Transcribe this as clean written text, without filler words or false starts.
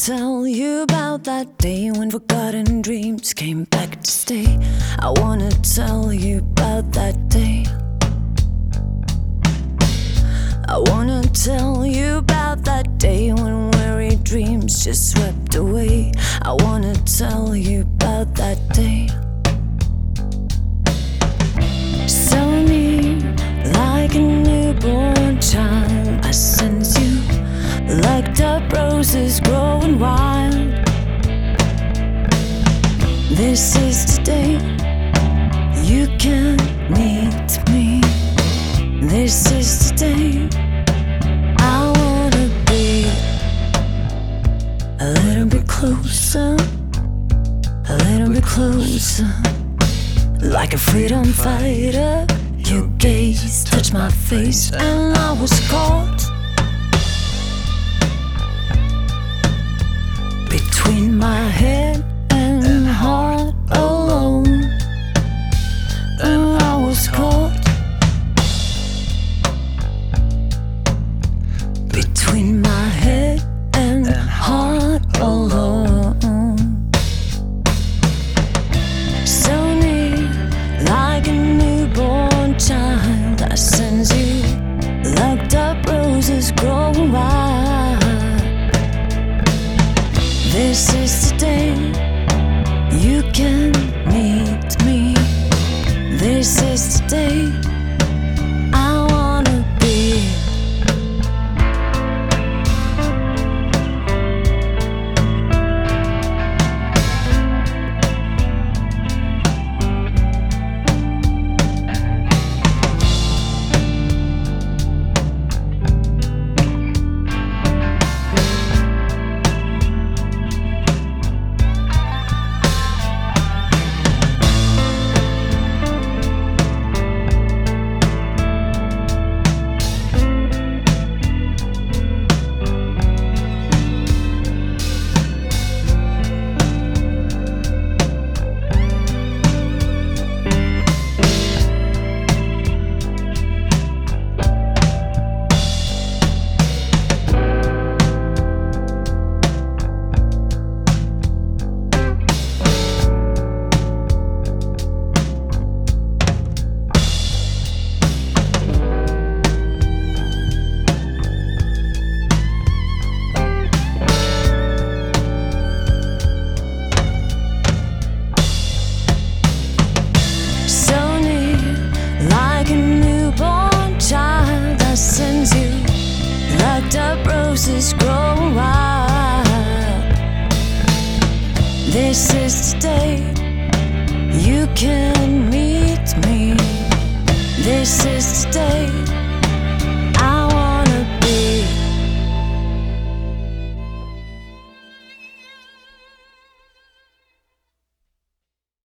tell you about that day when forgotten dreams came back to stay. I wanna tell you about that day. I wanna tell you about that day when weary dreams just swept away. I wanna tell you about that day. So near, like a newborn child, I sense you, like up roses growing wild. This is the day you can meet me. This is the day I wanna be a little bit closer, a little bit closer. Like a freedom fighter, your gaze touched my face and I was caught between my head and heart alone. And I was caught between my head and heart alone. So near, like a newborn child, I sense you, locked up roses growing wild. This is the day you can meet me. This is the day I wanna be. Up roses grow wild. This is the day you can